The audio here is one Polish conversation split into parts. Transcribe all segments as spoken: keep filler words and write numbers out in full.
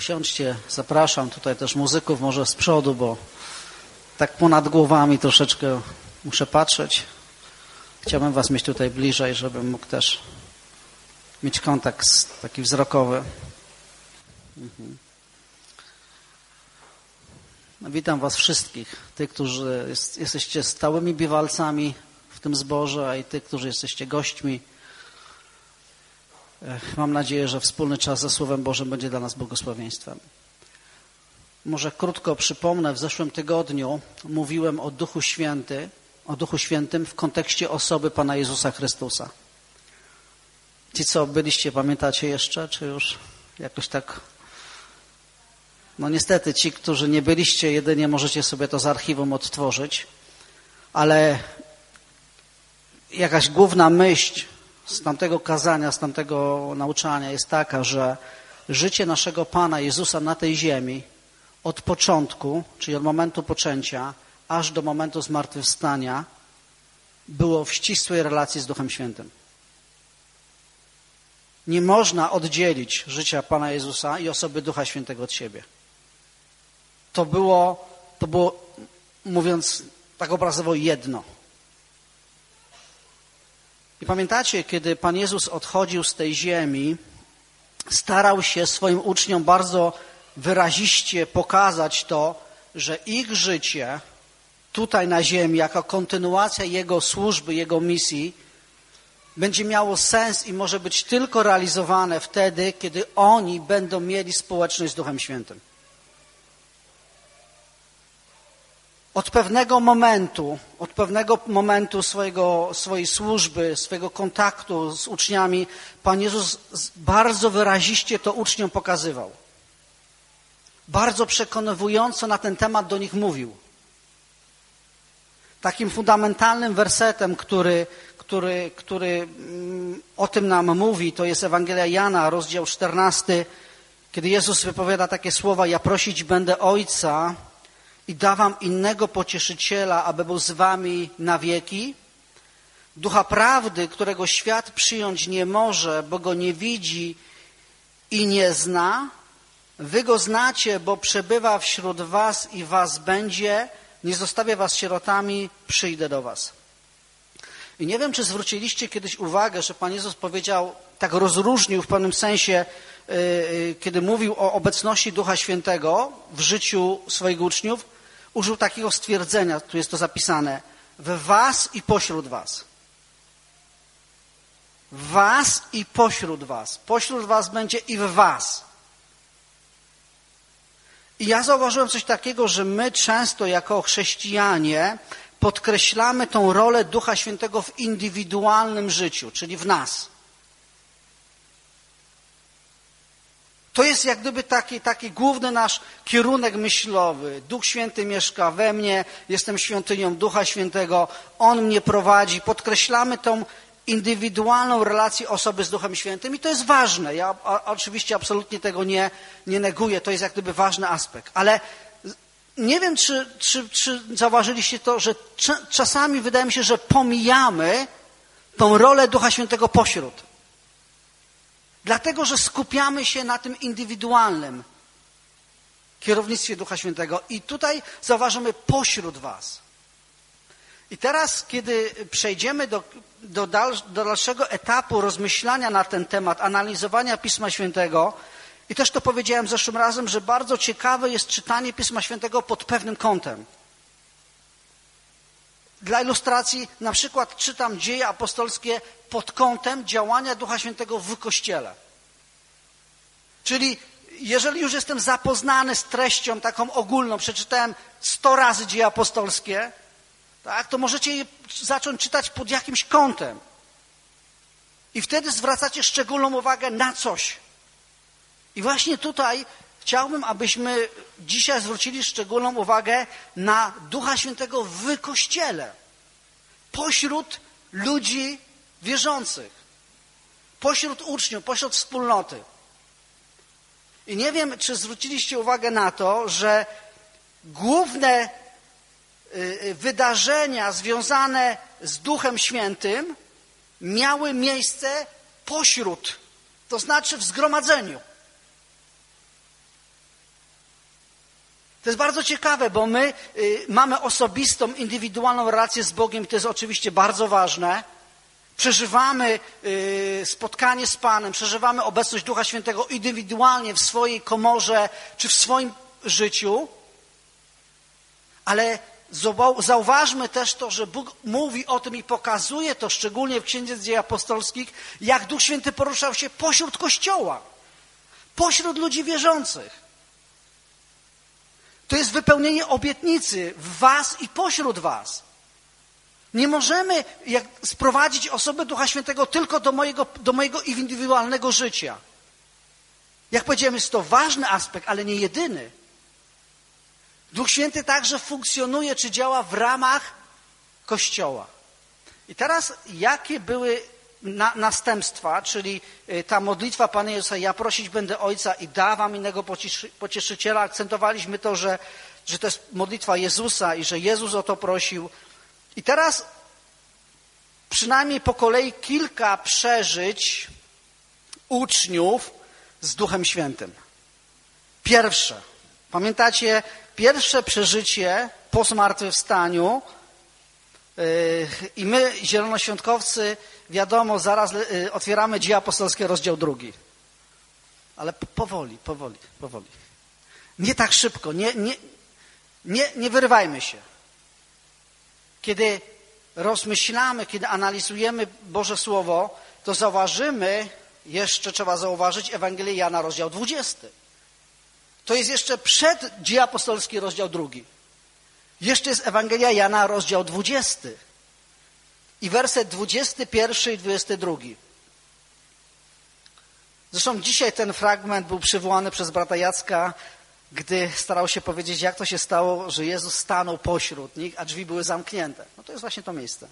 Usiądźcie, zapraszam tutaj też muzyków może z przodu, bo tak ponad głowami troszeczkę muszę patrzeć. Chciałbym was mieć tutaj bliżej, żebym mógł też mieć kontakt taki wzrokowy. Mhm. No, witam was wszystkich, tych, którzy jest, jesteście stałymi bywalcami w tym zborze, a i tych, którzy jesteście gośćmi. Mam nadzieję, że wspólny czas ze Słowem Bożym będzie dla nas błogosławieństwem. Może krótko przypomnę, w zeszłym tygodniu mówiłem o Duchu Święty, o Duchu Świętym w kontekście osoby Pana Jezusa Chrystusa. Ci, co byliście, pamiętacie jeszcze, czy już jakoś tak? No niestety, ci, którzy nie byliście, jedynie możecie sobie to z archiwum odtworzyć, ale jakaś główna myśl z tamtego kazania, z tamtego nauczania jest taka, że życie naszego Pana Jezusa na tej ziemi od początku, czyli od momentu poczęcia, aż do momentu zmartwychwstania było w ścisłej relacji z Duchem Świętym. Nie można oddzielić życia Pana Jezusa i osoby Ducha Świętego od siebie. To było, to było, mówiąc tak obrazowo, jedno. I pamiętacie, kiedy Pan Jezus odchodził z tej ziemi, starał się swoim uczniom bardzo wyraziście pokazać to, że ich życie tutaj na ziemi, jako kontynuacja Jego służby, Jego misji, będzie miało sens i może być tylko realizowane wtedy, kiedy oni będą mieli społeczność z Duchem Świętym. Od pewnego momentu, od pewnego momentu swojego, swojej służby, swojego kontaktu z uczniami, Pan Jezus bardzo wyraziście to uczniom pokazywał. Bardzo przekonywująco na ten temat do nich mówił. Takim fundamentalnym wersetem, który, który, który o tym nam mówi, to jest Ewangelia Jana, rozdział czternasty, kiedy Jezus wypowiada takie słowa: ja prosić będę Ojca i da wam innego pocieszyciela, aby był z wami na wieki, Ducha Prawdy, którego świat przyjąć nie może, bo go nie widzi i nie zna. Wy go znacie, bo przebywa wśród was i was będzie. Nie zostawię was sierotami, przyjdę do was. I nie wiem, czy zwróciliście kiedyś uwagę, że Pan Jezus powiedział, tak rozróżnił w pewnym sensie, yy, kiedy mówił o obecności Ducha Świętego w życiu swoich uczniów, użył takiego stwierdzenia, tu jest to zapisane, w was i pośród was. W was i pośród was. Pośród was będzie i w was. I ja zauważyłem coś takiego, że my często jako chrześcijanie podkreślamy tą rolę Ducha Świętego w indywidualnym życiu, czyli w nas. To jest jak gdyby taki, taki główny nasz kierunek myślowy. Duch Święty mieszka we mnie, jestem świątynią Ducha Świętego, On mnie prowadzi. Podkreślamy tą indywidualną relację osoby z Duchem Świętym i to jest ważne. Ja a, oczywiście absolutnie tego nie, nie neguję, to jest jak gdyby ważny aspekt. Ale nie wiem, czy, czy, czy zauważyliście to, że cz- czasami wydaje mi się, że pomijamy tą rolę Ducha Świętego pośród. Dlatego, że skupiamy się na tym indywidualnym kierownictwie Ducha Świętego i tutaj zauważymy pośród was. I teraz, kiedy przejdziemy do, do, dal, do dalszego etapu rozmyślania na ten temat, analizowania Pisma Świętego, i też to powiedziałem zeszłym razem, że bardzo ciekawe jest czytanie Pisma Świętego pod pewnym kątem. Dla ilustracji na przykład czytam Dzieje apostolskie pod kątem działania Ducha Świętego w Kościele. Czyli jeżeli już jestem zapoznany z treścią taką ogólną, przeczytałem sto razy Dzieje apostolskie, tak, to możecie je zacząć czytać pod jakimś kątem. I wtedy zwracacie szczególną uwagę na coś. I właśnie tutaj chciałbym, abyśmy dzisiaj zwrócili szczególną uwagę na Ducha Świętego w Kościele. Pośród ludzi wierzących. Pośród uczniów, pośród wspólnoty. I nie wiem, czy zwróciliście uwagę na to, że główne wydarzenia związane z Duchem Świętym miały miejsce pośród, to znaczy w zgromadzeniu. To jest bardzo ciekawe, bo my y, mamy osobistą, indywidualną relację z Bogiem i to jest oczywiście bardzo ważne. Przeżywamy y, spotkanie z Panem, przeżywamy obecność Ducha Świętego indywidualnie w swojej komorze czy w swoim życiu, ale zauważmy też to, że Bóg mówi o tym i pokazuje to, szczególnie w Księdze Dziejów Apostolskich, jak Duch Święty poruszał się pośród Kościoła, pośród ludzi wierzących. To jest wypełnienie obietnicy w was i pośród was. Nie możemy jak sprowadzić osoby Ducha Świętego tylko do mojego, do mojego indywidualnego życia. Jak powiedziałem, jest to ważny aspekt, ale nie jedyny. Duch Święty także funkcjonuje czy działa w ramach Kościoła. I teraz jakie były na, następstwa, czyli ta modlitwa Pana Jezusa, ja prosić będę Ojca i da wam innego pocieszy, pocieszyciela. Akcentowaliśmy to, że, że to jest modlitwa Jezusa i że Jezus o to prosił. I teraz przynajmniej po kolei kilka przeżyć uczniów z Duchem Świętym. Pierwsze, pamiętacie, pierwsze przeżycie po zmartwychwstaniu yy, i my, zielonoświątkowcy, wiadomo, zaraz yy, otwieramy Dzieje Apostolskie, rozdział drugi. Ale powoli, powoli, powoli. Nie tak szybko, nie, nie, nie, nie wyrywajmy się. Kiedy rozmyślamy, kiedy analizujemy Boże Słowo, to zauważymy, jeszcze trzeba zauważyć Ewangelię Jana, rozdział dwudziesty. To jest jeszcze przed Dzieje Apostolskie, rozdział drugi. Jeszcze jest Ewangelia Jana, rozdział dwudziesty. I werset dwudziesty pierwszy i dwudziesty drugi. Zresztą dzisiaj ten fragment był przywołany przez brata Jacka, gdy starał się powiedzieć, jak to się stało, że Jezus stanął pośród nich, a drzwi były zamknięte. No to jest właśnie to miejsce.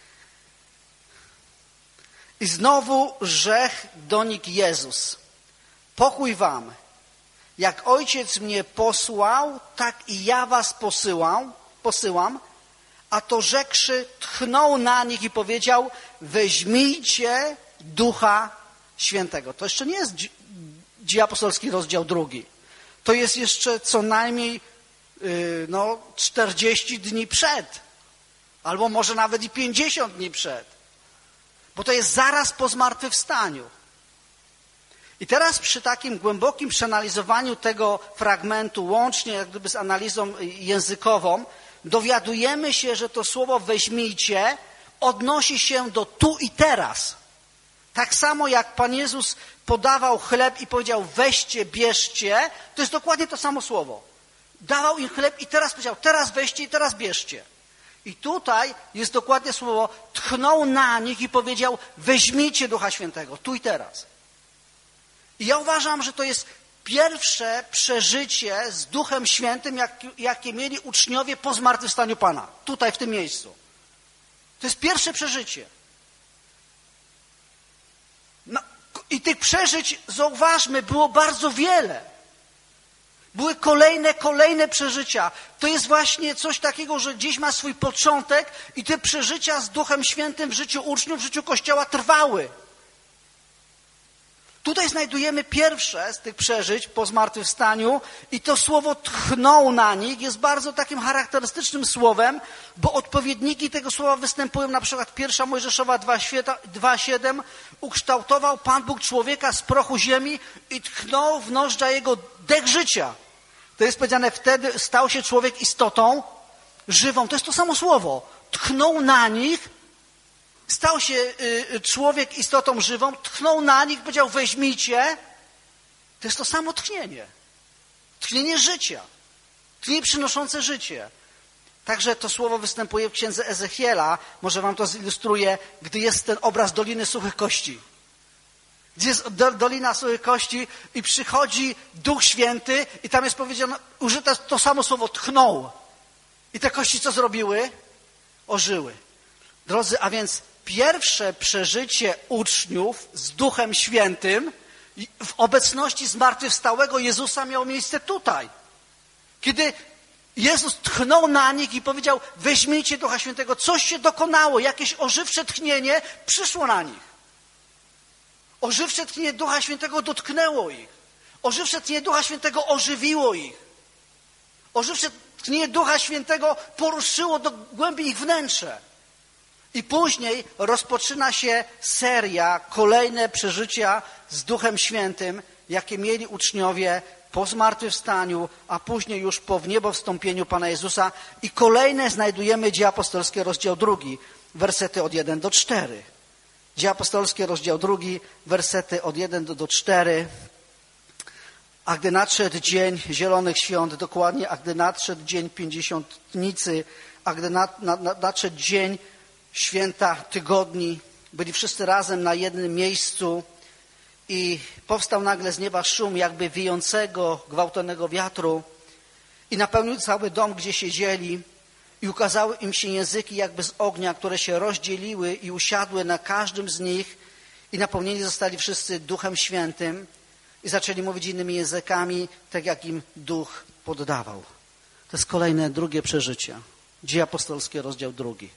I znowu rzekł do nich Jezus: pokój wam. Jak Ojciec mnie posłał, tak i ja was posyłam, posyłam. A to rzekłszy, tchnął na nich i powiedział: weźmijcie Ducha Świętego. To jeszcze nie jest Dzieje Apostolskie, rozdział drugi. To jest jeszcze co najmniej yy, no, czterdzieści dni przed. Albo może nawet i pięćdziesiąt dni przed. Bo to jest zaraz po zmartwychwstaniu. I teraz przy takim głębokim przeanalizowaniu tego fragmentu, łącznie jak gdyby z analizą językową, dowiadujemy się, że to słowo weźmijcie odnosi się do tu i teraz. Tak samo jak Pan Jezus podawał chleb i powiedział weźcie, bierzcie, to jest dokładnie to samo słowo. Dawał im chleb i teraz powiedział teraz weźcie i teraz bierzcie. I tutaj jest dokładnie słowo tchnął na nich i powiedział weźmijcie Ducha Świętego, tu i teraz. I ja uważam, że to jest pierwsze przeżycie z Duchem Świętym, jak, jakie mieli uczniowie po zmartwychwstaniu Pana. Tutaj, w tym miejscu. To jest pierwsze przeżycie. No, i tych przeżyć, zauważmy, było bardzo wiele. Były kolejne, kolejne przeżycia. To jest właśnie coś takiego, że gdzieś ma swój początek i te przeżycia z Duchem Świętym w życiu uczniów, w życiu Kościoła trwały. Tutaj znajdujemy pierwsze z tych przeżyć po zmartwychwstaniu i to słowo tchnął na nich jest bardzo takim charakterystycznym słowem, bo odpowiedniki tego słowa występują na przykład pierwsza Mojżeszowa dwa siedem. Ukształtował Pan Bóg człowieka z prochu ziemi i tchnął w nozdrza jego dech życia. To jest powiedziane, wtedy stał się człowiek istotą żywą. To jest to samo słowo. Tchnął na nich. Stał się y, człowiek istotą żywą, tchnął na nich, powiedział weźmijcie. To jest to samo tchnienie. Tchnienie życia. Tchnienie przynoszące życie. Także to słowo występuje w księdze Ezechiela. Może wam to zilustruję, gdy jest ten obraz Doliny Suchych Kości. Gdzie jest do, Dolina Suchych Kości i przychodzi Duch Święty i tam jest powiedziane, użyte to samo słowo tchnął. I te kości co zrobiły? Ożyły. Drodzy, a więc pierwsze przeżycie uczniów z Duchem Świętym w obecności zmartwychwstałego Jezusa miało miejsce tutaj. Kiedy Jezus tchnął na nich i powiedział weźmijcie Ducha Świętego, coś się dokonało, jakieś ożywcze tchnienie przyszło na nich. Ożywcze tchnienie Ducha Świętego dotknęło ich. Ożywcze tchnienie Ducha Świętego ożywiło ich. Ożywcze tchnienie Ducha Świętego poruszyło do głębi ich wnętrze. I później rozpoczyna się seria, kolejne przeżycia z Duchem Świętym, jakie mieli uczniowie po zmartwychwstaniu, a później już po wniebowstąpieniu Pana Jezusa. I kolejne znajdujemy Dzieje Apostolskie, rozdział drugi, wersety od jeden do czterech. Dzieje Apostolskie, rozdział drugi, wersety od jeden do czterech. A gdy nadszedł dzień Zielonych Świąt, dokładnie, a gdy nadszedł dzień Pięćdziesiątnicy, a gdy nad, nad, nadszedł dzień Święta Tygodni, byli wszyscy razem na jednym miejscu i powstał nagle z nieba szum jakby wiejącego, gwałtownego wiatru i napełnił cały dom, gdzie siedzieli, i ukazały im się języki jakby z ognia, które się rozdzieliły i usiadły na każdym z nich i napełnieni zostali wszyscy Duchem Świętym i zaczęli mówić innymi językami, tak jak im Duch poddawał. To jest kolejne, drugie przeżycie. Dzieje Apostolskie, rozdział drugi.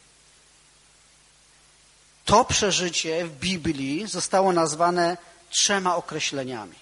To przeżycie w Biblii zostało nazwane trzema określeniami.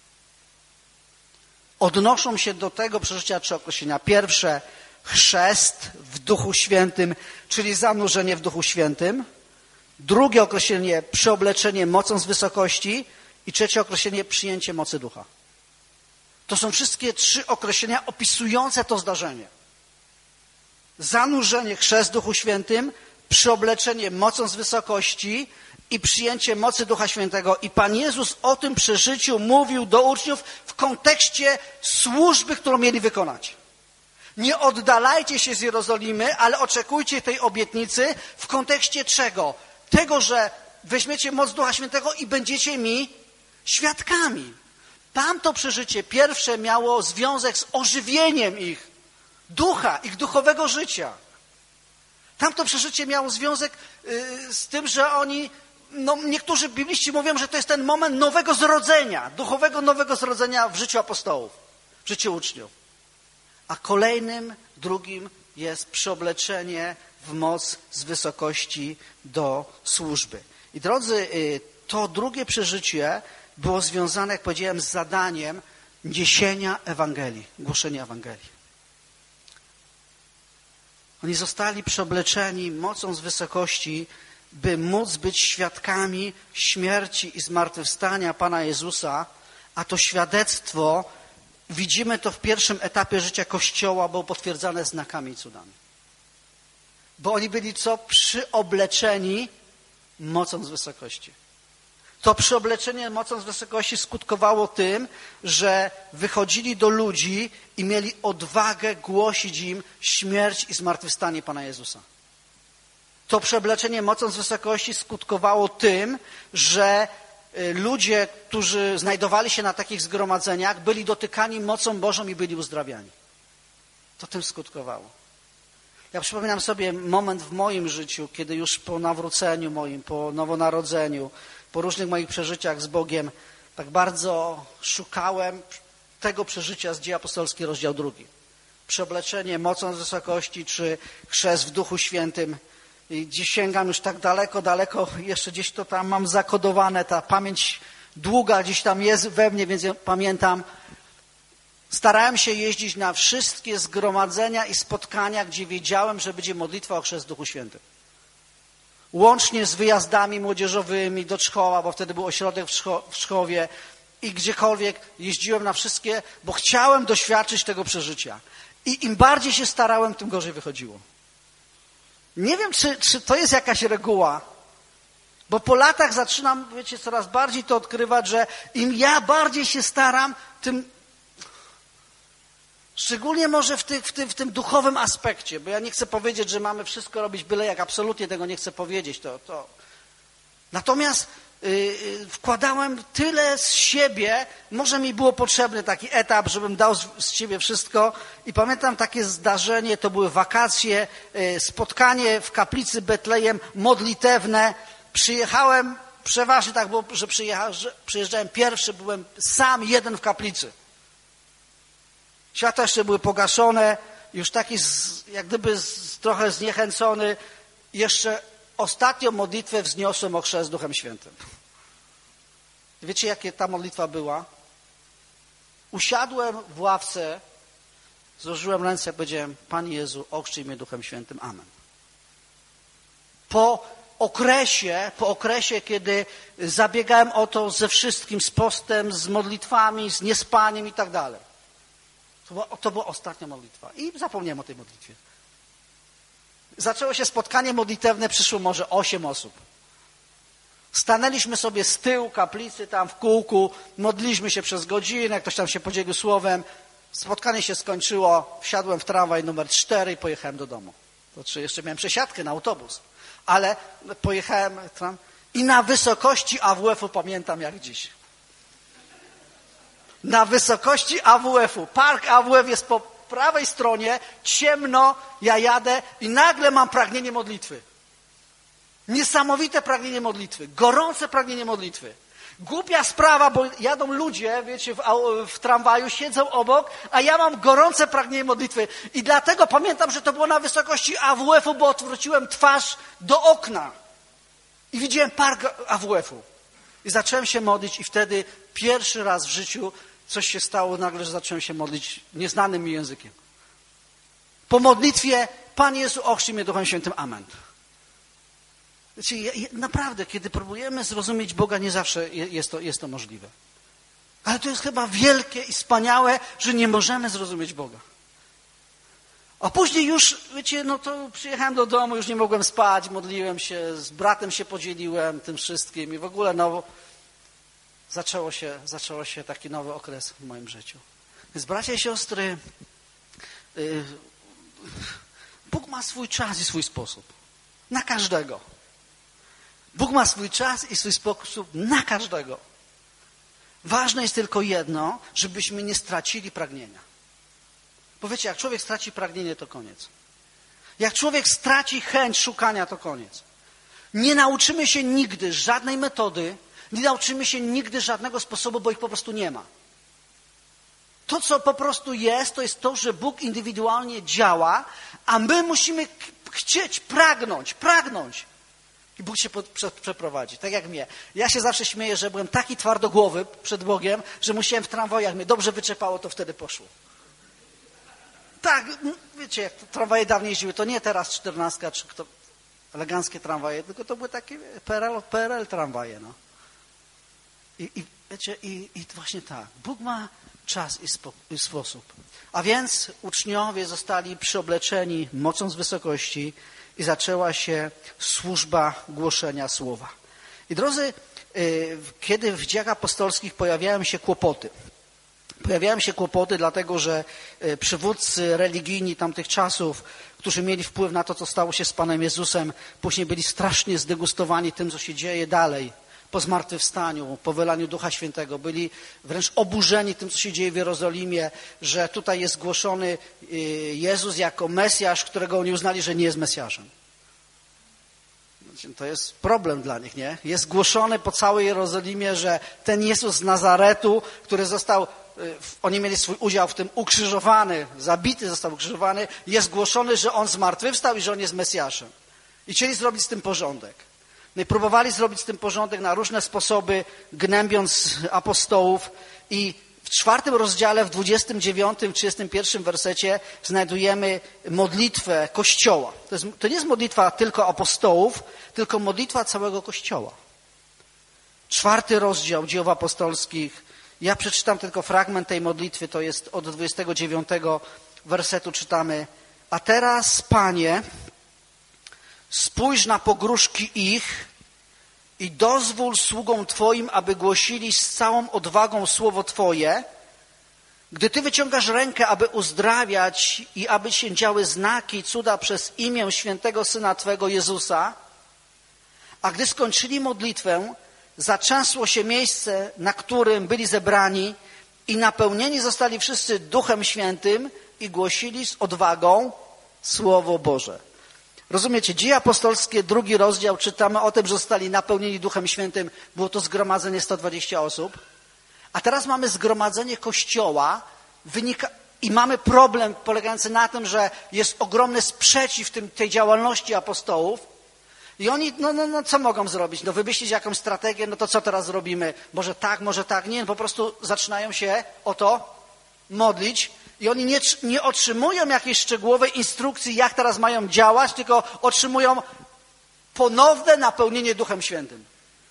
Odnoszą się do tego przeżycia trzy określenia. Pierwsze, chrzest w Duchu Świętym, czyli zanurzenie w Duchu Świętym. Drugie określenie, przeobleczenie mocą z wysokości. I trzecie określenie, przyjęcie mocy Ducha. To są wszystkie trzy określenia opisujące to zdarzenie. Zanurzenie, chrzest w Duchu Świętym, przeobleczenie mocą z wysokości i przyjęcie mocy Ducha Świętego. I Pan Jezus o tym przeżyciu mówił do uczniów w kontekście służby, którą mieli wykonać. Nie oddalajcie się z Jerozolimy, ale oczekujcie tej obietnicy w kontekście czego? Tego, że weźmiecie moc Ducha Świętego i będziecie mi świadkami. Tamto przeżycie pierwsze miało związek z ożywieniem ich ducha, ich duchowego życia. Tamto przeżycie miało związek y, z tym, że oni, no niektórzy bibliści mówią, że to jest ten moment nowego zrodzenia, duchowego nowego zrodzenia w życiu apostołów, w życiu uczniów. A kolejnym, drugim jest przeobleczenie w moc z wysokości do służby. I drodzy, y, to drugie przeżycie było związane, jak powiedziałem, z zadaniem niesienia Ewangelii, głoszenia Ewangelii. Oni zostali przeobleczeni mocą z wysokości, by móc być świadkami śmierci i zmartwychwstania Pana Jezusa, a to świadectwo, widzimy to w pierwszym etapie życia Kościoła, było potwierdzane znakami i cudami. Bo oni byli co? Przyobleczeni mocą z wysokości. To przyobleczenie mocą z wysokości skutkowało tym, że wychodzili do ludzi i mieli odwagę głosić im śmierć i zmartwychwstanie Pana Jezusa. To przeobleczenie mocą z wysokości skutkowało tym, że ludzie, którzy znajdowali się na takich zgromadzeniach, byli dotykani mocą Bożą i byli uzdrawiani. To tym skutkowało. Ja przypominam sobie moment w moim życiu, kiedy już po nawróceniu moim, po nowonarodzeniu, po różnych moich przeżyciach z Bogiem, tak bardzo szukałem tego przeżycia z Dzieje Apostolskie, rozdział drugi. Przeobleczenie mocą z wysokości, czy chrzest w Duchu Świętym. I dziś sięgam już tak daleko, daleko, jeszcze gdzieś to tam mam zakodowane, ta pamięć długa gdzieś tam jest we mnie, więc ja pamiętam. Starałem się jeździć na wszystkie zgromadzenia i spotkania, gdzie wiedziałem, że będzie modlitwa o chrzest w Duchu Świętym. Łącznie z wyjazdami młodzieżowymi do Czchowa, bo wtedy był ośrodek w, Czcho, w Czchowie i gdziekolwiek jeździłem na wszystkie, bo chciałem doświadczyć tego przeżycia. I im bardziej się starałem, tym gorzej wychodziło. Nie wiem, czy, czy to jest jakaś reguła, bo po latach zaczynam, wiecie, coraz bardziej to odkrywać, że im ja bardziej się staram, tym szczególnie może w, ty, w, tym, w tym duchowym aspekcie, bo ja nie chcę powiedzieć, że mamy wszystko robić byle jak, absolutnie tego nie chcę powiedzieć. To, to. Natomiast yy, yy, wkładałem tyle z siebie, może mi było potrzebny taki etap, żebym dał z, z siebie wszystko. I pamiętam takie zdarzenie, to były wakacje, yy, spotkanie w kaplicy Betlejem modlitewne. Przyjechałem, przeważnie tak było, że, przyjecha, że przyjeżdżałem pierwszy, byłem sam jeden w kaplicy. Światła jeszcze były pogaszone, już taki z, jak gdyby z, trochę zniechęcony. Jeszcze ostatnią modlitwę wzniosłem o chrzest Duchem Świętym. Wiecie, jakie ta modlitwa była? Usiadłem w ławce Złożyłem ręce i powiedziałem, Panie Jezu, ochrzcij mnie Duchem Świętym. Amen. Po okresie, po okresie, kiedy zabiegałem o to ze wszystkim, z postem, z modlitwami, z niespaniem i tak dalej. To była, to była ostatnia modlitwa. I zapomniałem o tej modlitwie. Zaczęło się spotkanie modlitewne, przyszło może osiem osób. Stanęliśmy sobie z tyłu kaplicy, tam w kółku, modliliśmy się przez godzinę, ktoś tam się podzielił słowem. Spotkanie się skończyło, wsiadłem w tramwaj numer cztery i pojechałem do domu. To czy jeszcze miałem przesiadkę na autobus. Ale pojechałem tam i na wysokości A W F-u pamiętam jak dziś. Na wysokości A W F-u. Park A W F jest po prawej stronie, ciemno, ja jadę i nagle mam pragnienie modlitwy. Niesamowite pragnienie modlitwy, gorące pragnienie modlitwy. Głupia sprawa, bo jadą ludzie, wiecie, w, w tramwaju, siedzą obok, a ja mam gorące pragnienie modlitwy. I dlatego pamiętam, że to było na wysokości A W F-u, bo odwróciłem twarz do okna. I widziałem park A W F-u. I zacząłem się modlić i wtedy pierwszy raz w życiu coś się stało nagle, że zacząłem się modlić nieznanym mi językiem. Po modlitwie, Panie Jezu, ochrzcij mnie Duchem Świętym. Amen. Znaczy, ja, ja, naprawdę, kiedy próbujemy zrozumieć Boga, nie zawsze jest to, jest to możliwe. Ale to jest chyba wielkie i wspaniałe, że nie możemy zrozumieć Boga. A później już, wiecie, no to przyjechałem do domu, już nie mogłem spać, modliłem się, z bratem się podzieliłem tym wszystkim i w ogóle no, zaczęło się, zaczęło się taki nowy okres w moim życiu. Więc bracia i siostry, yy, Bóg ma swój czas i swój sposób. Na każdego. Bóg ma swój czas i swój sposób na każdego. Ważne jest tylko jedno, żebyśmy nie stracili pragnienia. Bo wiecie, jak człowiek straci pragnienie, to koniec. Jak człowiek straci chęć szukania, to koniec. Nie nauczymy się nigdy żadnej metody, nie nauczymy się nigdy żadnego sposobu, bo ich po prostu nie ma. To, co po prostu jest, to jest to, że Bóg indywidualnie działa, a my musimy chcieć, pragnąć, pragnąć. I Bóg się przeprowadzi, tak jak mnie. Ja się zawsze śmieję, że byłem taki twardogłowy przed Bogiem, że musiałem w tramwajach, mnie dobrze wyczepało, to wtedy poszło. Tak, wiecie, jak tramwaje dawniej jeździły, to nie teraz czternastka, czy kto, eleganckie tramwaje, tylko to były takie P R L, P R L tramwaje, no. I, i wiecie, i, i właśnie tak. Bóg ma czas i, spo, i sposób. A więc uczniowie zostali przyobleczeni mocą z wysokości i zaczęła się służba głoszenia słowa. I drodzy, kiedy w dziejach apostolskich pojawiają się kłopoty, pojawiają się kłopoty dlatego, że przywódcy religijni tamtych czasów, którzy mieli wpływ na to, co stało się z Panem Jezusem, później byli strasznie zdegustowani tym, co się dzieje dalej, po zmartwychwstaniu, po wylaniu Ducha Świętego. Byli wręcz oburzeni tym, co się dzieje w Jerozolimie, że tutaj jest głoszony Jezus jako Mesjasz, którego oni uznali, że nie jest Mesjaszem. To jest problem dla nich, nie? Jest głoszony po całej Jerozolimie, że ten Jezus z Nazaretu, który został, oni mieli swój udział w tym, ukrzyżowany, zabity został ukrzyżowany, jest głoszony, że on zmartwychwstał i że on jest Mesjaszem. I chcieli zrobić z tym porządek. No i próbowali zrobić z tym porządek na różne sposoby, gnębiąc apostołów. I w czwartym rozdziale, w dwudziestym dziewiątym, trzydziestym pierwszym wersecie znajdujemy modlitwę Kościoła. To, jest, to nie jest modlitwa tylko apostołów, tylko modlitwa całego Kościoła. Czwarty rozdział Dziejów Apostolskich. Ja przeczytam tylko fragment tej modlitwy, to jest od dwudziestego dziewiątego wersetu czytamy. A teraz, Panie, spójrz na pogróżki ich i dozwól sługom Twoim, aby głosili z całą odwagą słowo Twoje, gdy Ty wyciągasz rękę, aby uzdrawiać i aby się działy znaki i cuda przez imię świętego Syna Twego Jezusa. A gdy skończyli modlitwę, zatrzęsło się miejsce, na którym byli zebrani i napełnieni zostali wszyscy Duchem Świętym i głosili z odwagą Słowo Boże. Rozumiecie, Dzieje Apostolskie, drugi rozdział, czytamy o tym, że zostali napełnieni Duchem Świętym. Było to zgromadzenie sto dwadzieścia osób. A teraz mamy zgromadzenie Kościoła wynika, i mamy problem polegający na tym, że jest ogromny sprzeciw tym, tej działalności apostołów. I oni, no, no, no, co mogą zrobić? No wymyślić jakąś strategię, no to co teraz zrobimy? Może tak, może tak. Nie, po prostu zaczynają się o to modlić I oni nie, nie otrzymują jakiejś szczegółowej instrukcji, jak teraz mają działać, tylko otrzymują ponowne napełnienie Duchem Świętym.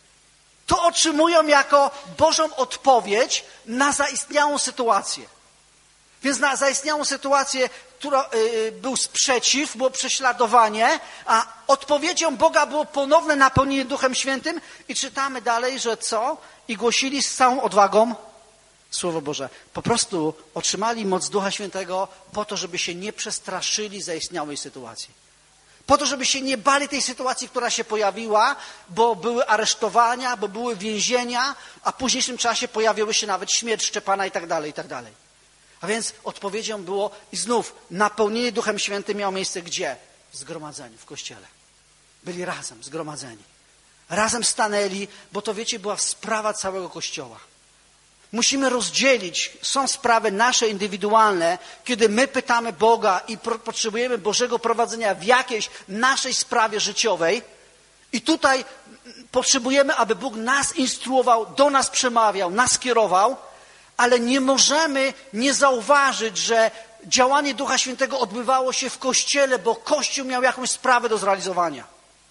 To otrzymują jako Bożą odpowiedź na zaistniałą sytuację. Więc na zaistniałą sytuację, która y, był sprzeciw, było prześladowanie, a odpowiedzią Boga było ponowne napełnienie Duchem Świętym. I czytamy dalej, że co? I głosili z całą odwagą Słowo Boże. Po prostu otrzymali moc Ducha Świętego po to, żeby się nie przestraszyli zaistniałej sytuacji. Po to, żeby się nie bali tej sytuacji, która się pojawiła, bo były aresztowania, bo były więzienia, a w późniejszym czasie pojawiły się nawet śmierć Szczepana i tak dalej, i tak dalej. A więc odpowiedzią było i znów napełnienie Duchem Świętym miało miejsce gdzie? W zgromadzeniu, w kościele. Byli razem, zgromadzeni. Razem stanęli, bo to wiecie, była sprawa całego Kościoła. Musimy rozdzielić, są sprawy nasze indywidualne, kiedy my pytamy Boga i potrzebujemy Bożego prowadzenia w jakiejś naszej sprawie życiowej i tutaj potrzebujemy, aby Bóg nas instruował, do nas przemawiał, nas kierował, ale nie możemy nie zauważyć, że działanie Ducha Świętego odbywało się w Kościele, bo Kościół miał jakąś sprawę do zrealizowania.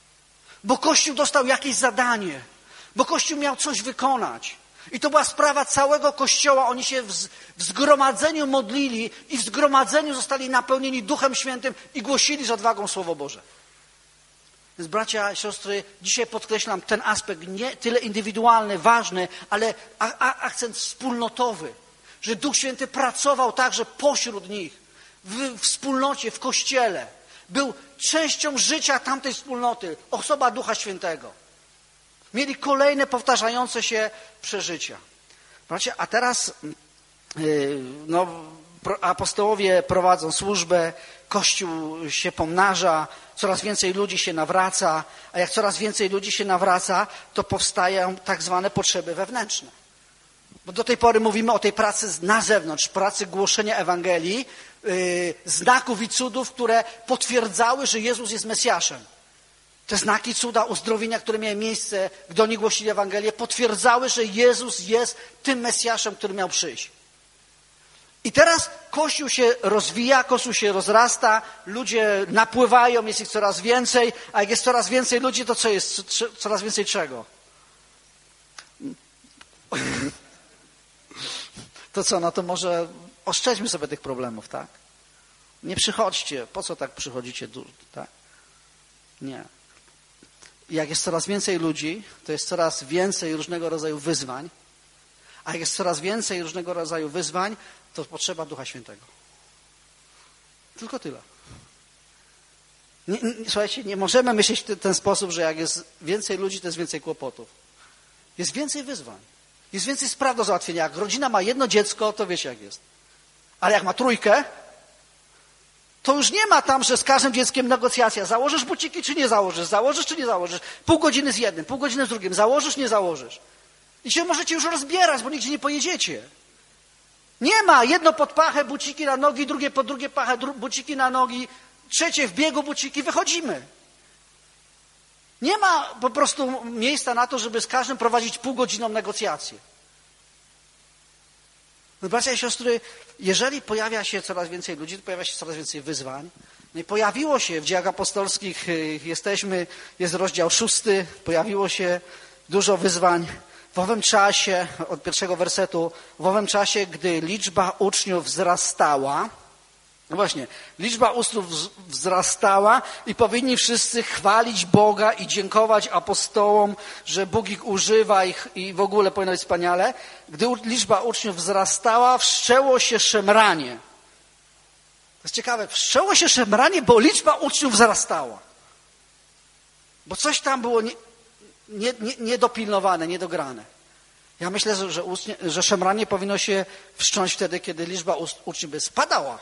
Bo Kościół dostał jakieś zadanie, bo Kościół miał coś wykonać. I to była sprawa całego Kościoła. Oni się w, w zgromadzeniu modlili i w zgromadzeniu zostali napełnieni Duchem Świętym i głosili z odwagą Słowo Boże. Więc bracia i siostry, dzisiaj podkreślam ten aspekt nie tyle indywidualny, ważny, ale a, a, akcent wspólnotowy. Że Duch Święty pracował także pośród nich, w, w wspólnocie, w Kościele. Był częścią życia tamtej wspólnoty, osoba Ducha Świętego. Mieli kolejne powtarzające się przeżycia. Bracia, a teraz yy, no, apostołowie prowadzą służbę, Kościół się pomnaża, coraz więcej ludzi się nawraca, a jak coraz więcej ludzi się nawraca, to powstają tak zwane potrzeby wewnętrzne. Bo do tej pory mówimy o tej pracy na zewnątrz, pracy głoszenia Ewangelii, yy, znaków i cudów, które potwierdzały, że Jezus jest Mesjaszem. Te znaki, cuda, uzdrowienia, które miały miejsce, gdy oni głosili Ewangelię, potwierdzały, że Jezus jest tym Mesjaszem, który miał przyjść. I teraz Kościół się rozwija, Kościół się rozrasta, ludzie napływają, jest ich coraz więcej, a jak jest coraz więcej ludzi, to co jest? Coraz więcej czego? To co, no to może oszczędźmy sobie tych problemów, tak? Nie przychodźcie. Po co tak przychodzicie? Tak? Nie. Jak jest coraz więcej ludzi, to jest coraz więcej różnego rodzaju wyzwań, a jak jest coraz więcej różnego rodzaju wyzwań, to potrzeba Ducha Świętego. Tylko tyle. Nie, nie, słuchajcie, nie możemy myśleć w ten sposób, że jak jest więcej ludzi, to jest więcej kłopotów. Jest więcej wyzwań. Jest więcej spraw do załatwienia. Jak rodzina ma jedno dziecko, to wiecie jak jest. Ale jak ma trójkę, to już nie ma tam, że z każdym dzieckiem negocjacja. Założysz buciki, czy nie założysz? Założysz, czy nie założysz? Pół godziny z jednym, pół godziny z drugim. Założysz, nie założysz? I się możecie już rozbierać, bo nigdzie nie pojedziecie. Nie ma. Jedno pod pachę, buciki na nogi, drugie pod drugie pachę, dru- buciki na nogi, trzecie w biegu, buciki, wychodzimy. Nie ma po prostu miejsca na to, żeby z każdym prowadzić półgodzinną negocjację. No, bracia i siostry, jeżeli pojawia się coraz więcej ludzi, to pojawia się coraz więcej wyzwań. No i pojawiło się w Dziejach Apostolskich, jesteśmy, jest rozdział szósty, pojawiło się dużo wyzwań. W owym czasie, od pierwszego wersetu, w owym czasie, gdy liczba uczniów wzrastała, no właśnie, liczba uczniów wzrastała i powinni wszyscy chwalić Boga i dziękować apostołom, że Bóg ich używa ich i w ogóle powinno być wspaniale. Gdy liczba uczniów wzrastała, wszczęło się szemranie. To jest ciekawe, wszczęło się szemranie, bo liczba uczniów wzrastała. Bo coś tam było nie, nie, nie, niedopilnowane, niedograne. Ja myślę, że, że, ucznie, że szemranie powinno się wszcząć wtedy, kiedy liczba uczniów by spadała.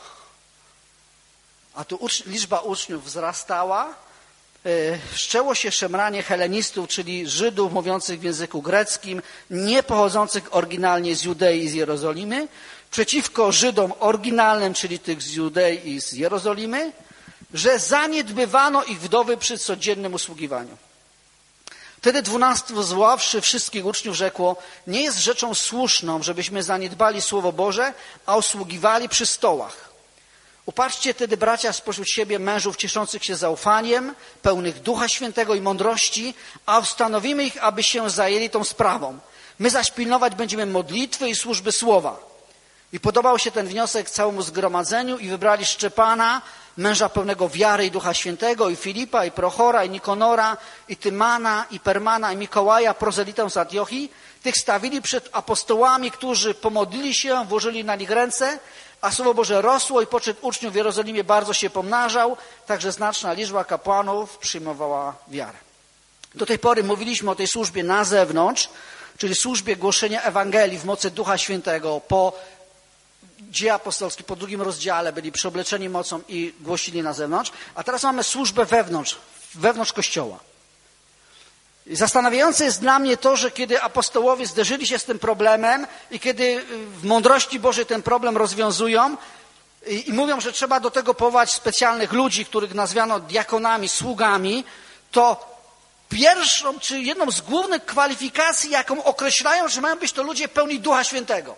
A tu ucz, liczba uczniów wzrastała, yy, wszczęło się szemranie helenistów, czyli Żydów mówiących w języku greckim, nie pochodzących oryginalnie z Judei i z Jerozolimy, przeciwko Żydom oryginalnym, czyli tych z Judei i z Jerozolimy, że zaniedbywano ich wdowy przy codziennym usługiwaniu. Wtedy dwunastu zwoławszy wszystkich uczniów rzekło, nie jest rzeczą słuszną, żebyśmy zaniedbali Słowo Boże, a usługiwali przy stołach. Upatrzcie tedy, bracia, spośród siebie mężów cieszących się zaufaniem, pełnych Ducha Świętego i mądrości, a ustanowimy ich, aby się zajęli tą sprawą. My zaś pilnować będziemy modlitwy i służby słowa. I podobał się ten wniosek całemu zgromadzeniu i wybrali Szczepana, męża pełnego wiary i Ducha Świętego, i Filipa, i Prochora, i Nikonora, i Tymana, i Permana, i Mikołaja, prozelitę z Antiochii. Tych stawili przed apostołami, którzy pomodlili się, włożyli na nich ręce, a Słowo Boże rosło i poczet uczniów w Jerozolimie bardzo się pomnażał, także znaczna liczba kapłanów przyjmowała wiarę. Do tej pory mówiliśmy o tej służbie na zewnątrz, czyli służbie głoszenia Ewangelii w mocy Ducha Świętego. Po Dzieje apostolskie, po drugim rozdziale byli przeobleczeni mocą i głosili na zewnątrz, a teraz mamy służbę wewnątrz, wewnątrz Kościoła. I zastanawiające jest dla mnie to, że kiedy apostołowie zderzyli się z tym problemem i kiedy w mądrości Bożej ten problem rozwiązują i, i mówią, że trzeba do tego powołać specjalnych ludzi, których nazwiano diakonami, sługami, to pierwszą, czy jedną z głównych kwalifikacji, jaką określają, że mają być to ludzie pełni Ducha Świętego.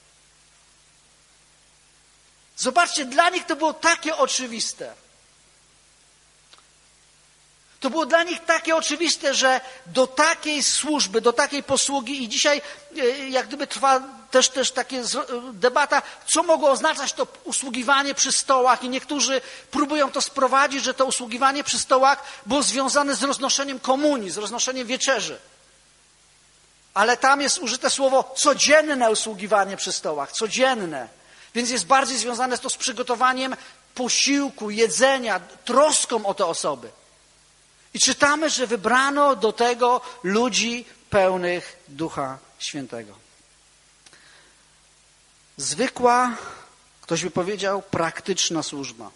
Zobaczcie, dla nich to było takie oczywiste. To było dla nich takie oczywiste, że do takiej służby, do takiej posługi i dzisiaj jak gdyby trwa też, też taka debata, co mogło oznaczać to usługiwanie przy stołach i niektórzy próbują to sprowadzić, że to usługiwanie przy stołach było związane z roznoszeniem komunii, z roznoszeniem wieczerzy. Ale tam jest użyte słowo codzienne usługiwanie przy stołach, codzienne. Więc jest bardziej związane to z przygotowaniem posiłku, jedzenia, troską o te osoby. I czytamy, że wybrano do tego ludzi pełnych Ducha Świętego. Zwykła, ktoś by powiedział, praktyczna służba.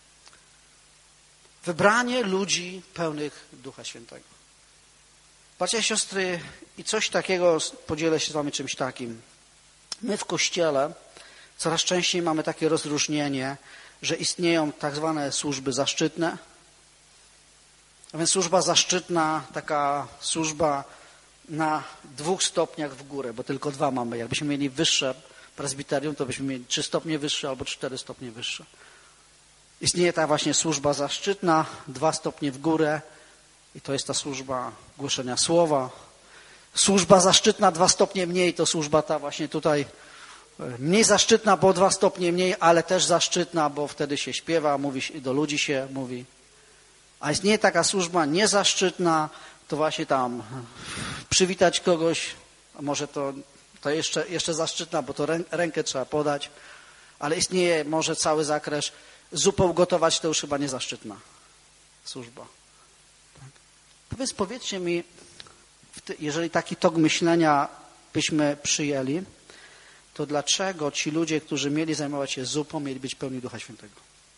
Wybranie ludzi pełnych Ducha Świętego. Bracia i siostry, i coś takiego, podzielę się z wami czymś takim. My w Kościele coraz częściej mamy takie rozróżnienie, że istnieją tak zwane służby zaszczytne. A więc służba zaszczytna, taka służba na dwóch stopniach w górę, bo tylko dwa mamy. Jakbyśmy mieli wyższe prezbiterium, to byśmy mieli trzy stopnie wyższe albo cztery stopnie wyższe. Istnieje ta właśnie służba zaszczytna, dwa stopnie w górę i to jest ta służba głoszenia słowa. Służba zaszczytna, dwa stopnie mniej, to służba ta właśnie tutaj mniej zaszczytna, bo dwa stopnie mniej, ale też zaszczytna, bo wtedy się śpiewa, mówi, do ludzi się mówi. A istnieje taka służba niezaszczytna, to właśnie tam przywitać kogoś, a może to, to jeszcze, jeszcze zaszczytna, bo to rę, rękę trzeba podać, ale istnieje może cały zakres, zupę ugotować, to już chyba niezaszczytna służba. Tak? No więc powiedzcie mi, jeżeli taki tok myślenia byśmy przyjęli, to dlaczego ci ludzie, którzy mieli zajmować się zupą, mieli być pełni Ducha Świętego?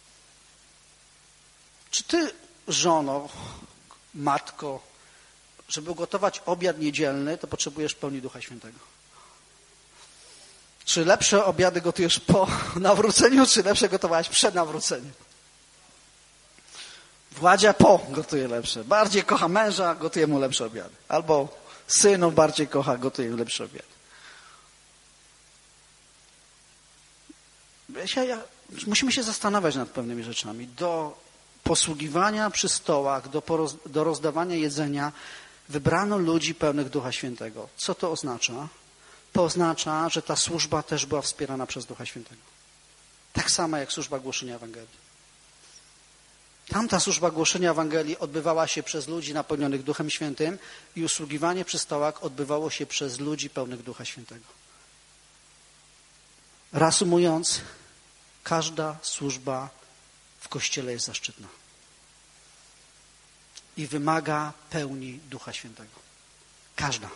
Czy ty, żono, matko, żeby ugotować obiad niedzielny, to potrzebujesz pełni Ducha Świętego? Czy lepsze obiady gotujesz po nawróceniu, czy lepsze gotowałaś przed nawróceniem? Władzia po gotuje lepsze. Bardziej kocha męża, gotuje mu lepsze obiady. Albo synów bardziej kocha, gotuje mu lepsze obiady. Ja, ja, musimy się zastanawiać nad pewnymi rzeczami. Do posługiwania przy stołach, do, poroz, do rozdawania jedzenia wybrano ludzi pełnych Ducha Świętego. Co to oznacza? To oznacza, że ta służba też była wspierana przez Ducha Świętego. Tak samo jak służba głoszenia Ewangelii. Tamta służba głoszenia Ewangelii odbywała się przez ludzi napełnionych Duchem Świętym i usługiwanie przy stołach odbywało się przez ludzi pełnych Ducha Świętego. Reasumując, każda służba w Kościele jest zaszczytna i wymaga pełni Ducha Świętego. Każda.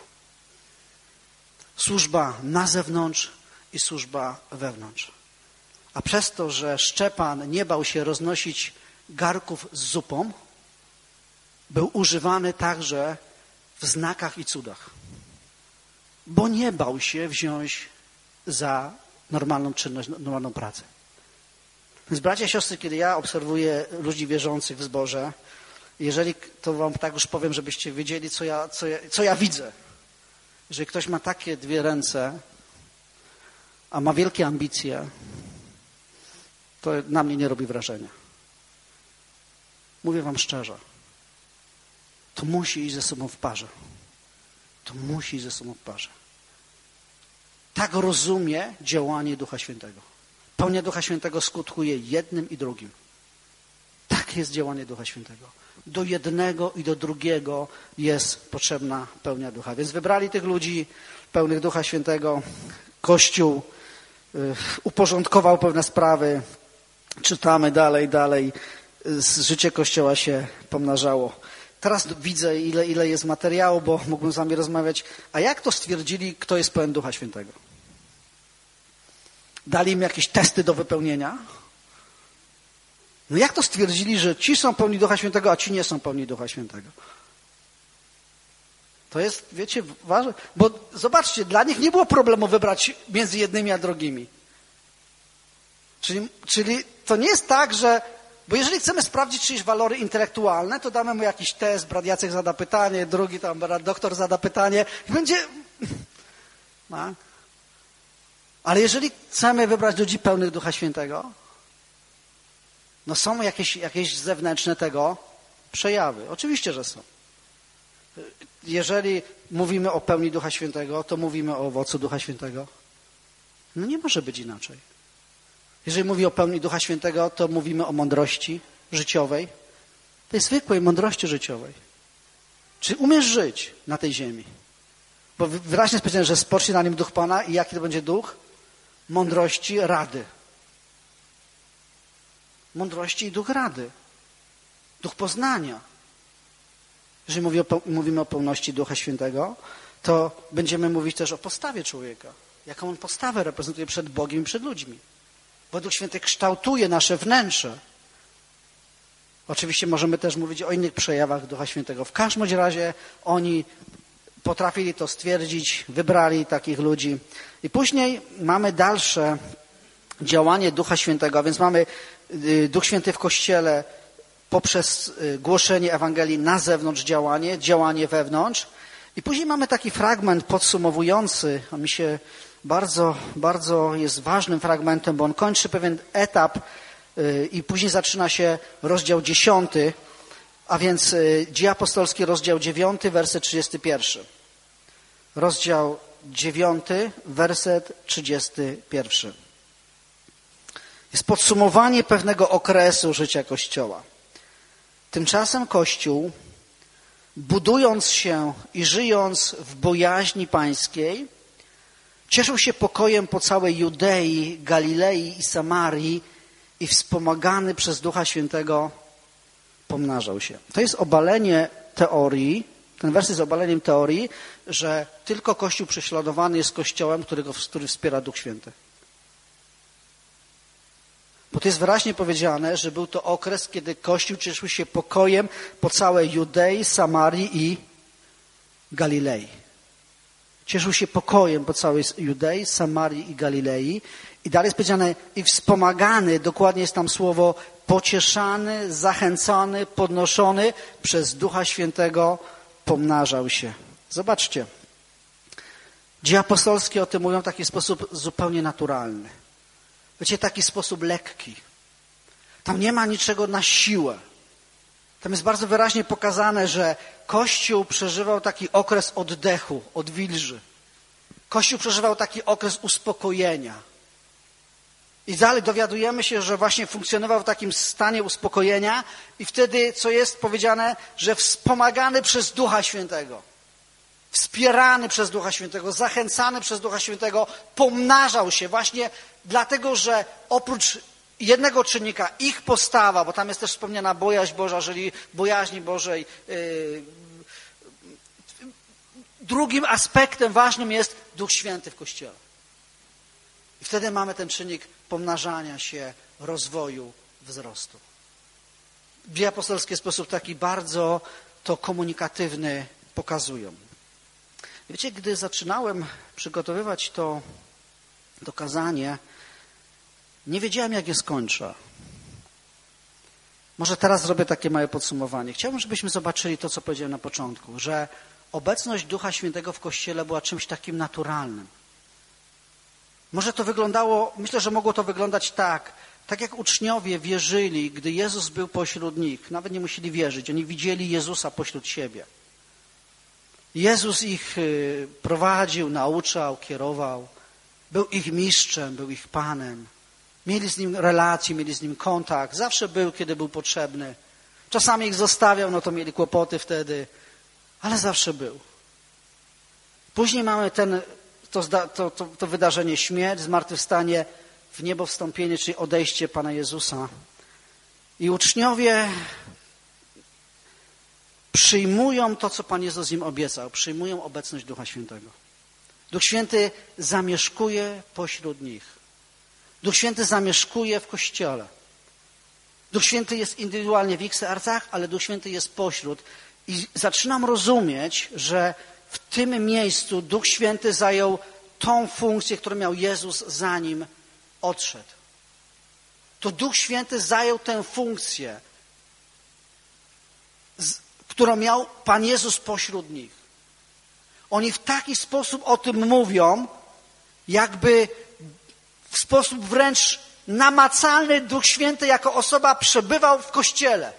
Służba na zewnątrz i służba wewnątrz. A przez to, że Szczepan nie bał się roznosić garków z zupą, był używany także w znakach i cudach. Bo nie bał się wziąć za normalną czynność, normalną pracę. Więc bracia i siostry, kiedy ja obserwuję ludzi wierzących w zborze, Jeżeli, to wam tak już powiem, żebyście wiedzieli, co ja, co ja, co ja widzę. Jeżeli ktoś ma takie dwie ręce, a ma wielkie ambicje, to na mnie nie robi wrażenia. Mówię wam szczerze. To musi iść ze sobą w parze. To musi iść ze sobą w parze. Tak rozumie działanie Ducha Świętego. Pełnia Ducha Świętego skutkuje jednym i drugim. Tak jest działanie Ducha Świętego. Do jednego i do drugiego jest potrzebna pełnia Ducha. Więc wybrali tych ludzi pełnych Ducha Świętego. Kościół y, uporządkował pewne sprawy. Czytamy dalej, dalej. Życie Kościoła się pomnażało. Teraz widzę, ile, ile jest materiału, bo mógłbym z wami rozmawiać. A jak to stwierdzili, kto jest pełen Ducha Świętego? Dali im jakieś testy do wypełnienia? No jak to stwierdzili, że ci są pełni Ducha Świętego, a ci nie są pełni Ducha Świętego? To jest, wiecie, ważne. Bo zobaczcie, dla nich nie było problemu wybrać między jednymi a drugimi. Czyli, czyli to nie jest tak, że... Bo jeżeli chcemy sprawdzić czyjeś walory intelektualne, to damy mu jakiś test, brat Jacek zada pytanie, drugi tam brat doktor zada pytanie i będzie... No. Ale jeżeli chcemy wybrać ludzi pełnych Ducha Świętego, no są jakieś, jakieś zewnętrzne tego przejawy. Oczywiście, że są. Jeżeli mówimy o pełni Ducha Świętego, to mówimy o owocu Ducha Świętego. No nie może być inaczej. Jeżeli mówi o pełni Ducha Świętego, to mówimy o mądrości życiowej, tej zwykłej mądrości życiowej. Czy umiesz żyć na tej ziemi? Bo wyraźnie jest powiedziane, że spocznie na nim Duch Pana i jaki to będzie duch? Mądrości, rady. Mądrości i duch rady. Duch poznania. Jeżeli mówi o, mówimy o pełności Ducha Świętego, to będziemy mówić też o postawie człowieka. Jaką on postawę reprezentuje przed Bogiem i przed ludźmi. Bo Duch Święty kształtuje nasze wnętrze. Oczywiście możemy też mówić o innych przejawach Ducha Świętego. W każdym razie oni potrafili to stwierdzić, wybrali takich ludzi. I później mamy dalsze działanie Ducha Świętego, a więc mamy Duch Święty w Kościele poprzez głoszenie Ewangelii na zewnątrz działanie, działanie wewnątrz. I później mamy taki fragment podsumowujący, a mi się bardzo, bardzo jest ważnym fragmentem, bo on kończy pewien etap i później zaczyna się rozdział dziesiąty, a więc Dzieje Apostolskie, rozdział dziewiąty, werset trzydziesty pierwszy. Rozdział dziewiąty, werset trzydziesty pierwszy. Jest podsumowanie pewnego okresu życia Kościoła. Tymczasem Kościół, budując się i żyjąc w bojaźni pańskiej, cieszył się pokojem po całej Judei, Galilei i Samarii i wspomagany przez Ducha Świętego pomnażał się. To jest obalenie teorii, ten wers jest obaleniem teorii, że tylko Kościół prześladowany jest Kościołem, którego, który wspiera Duch Święty. Bo to jest wyraźnie powiedziane, że był to okres, kiedy Kościół cieszył się pokojem po całej Judei, Samarii i Galilei. Cieszył się pokojem po całej Judei, Samarii i Galilei. I dalej jest powiedziane, i wspomagany, dokładnie jest tam słowo pocieszany, zachęcony, podnoszony przez Ducha Świętego pomnażał się. Zobaczcie. Dzieje apostolskie o tym mówią w taki sposób zupełnie naturalny. Wiecie, taki sposób lekki. Tam nie ma niczego na siłę. Tam jest bardzo wyraźnie pokazane, że Kościół przeżywał taki okres oddechu, odwilży. Kościół przeżywał taki okres uspokojenia. I dalej dowiadujemy się, że właśnie funkcjonował w takim stanie uspokojenia i wtedy, co jest powiedziane, że wspomagany przez Ducha Świętego, wspierany przez Ducha Świętego, zachęcany przez Ducha Świętego, pomnażał się właśnie dlatego, że oprócz jednego czynnika, ich postawa, bo tam jest też wspomniana bojaźń Boża, czyli bojaźni Bożej. Yy, drugim aspektem ważnym jest Duch Święty w Kościele. I wtedy mamy ten czynnik pomnażania się, rozwoju, wzrostu. Dzieje apostolskie w sposób taki bardzo to komunikatywny pokazują. Wiecie, gdy zaczynałem przygotowywać to, to kazanie, nie wiedziałem, jak je skończę. Może teraz zrobię takie małe podsumowanie. Chciałbym, żebyśmy zobaczyli to, co powiedziałem na początku, że obecność Ducha Świętego w Kościele była czymś takim naturalnym. Może to wyglądało, myślę, że mogło to wyglądać tak, tak jak uczniowie wierzyli, gdy Jezus był pośród nich. Nawet nie musieli wierzyć, oni widzieli Jezusa pośród siebie. Jezus ich prowadził, nauczał, kierował. Był ich mistrzem, był ich Panem. Mieli z Nim relacje, mieli z Nim kontakt. Zawsze był, kiedy był potrzebny. Czasami ich zostawiał, no to mieli kłopoty wtedy, ale zawsze był. Później mamy ten, to, to, to, to wydarzenie śmierć, zmartwychwstanie, w niebo wstąpienie, czyli odejście Pana Jezusa. I uczniowie przyjmują to, co Pan Jezus im obiecał. Przyjmują obecność Ducha Świętego. Duch Święty zamieszkuje pośród nich. Duch Święty zamieszkuje w Kościele. Duch Święty jest indywidualnie w ich sercach, ale Duch Święty jest pośród. I zaczynam rozumieć, że w tym miejscu Duch Święty zajął tą funkcję, którą miał Jezus, zanim odszedł. To Duch Święty zajął tę funkcję, którą miał Pan Jezus pośród nich. Oni w taki sposób o tym mówią, jakby w sposób wręcz namacalny Duch Święty jako osoba przebywał w Kościele.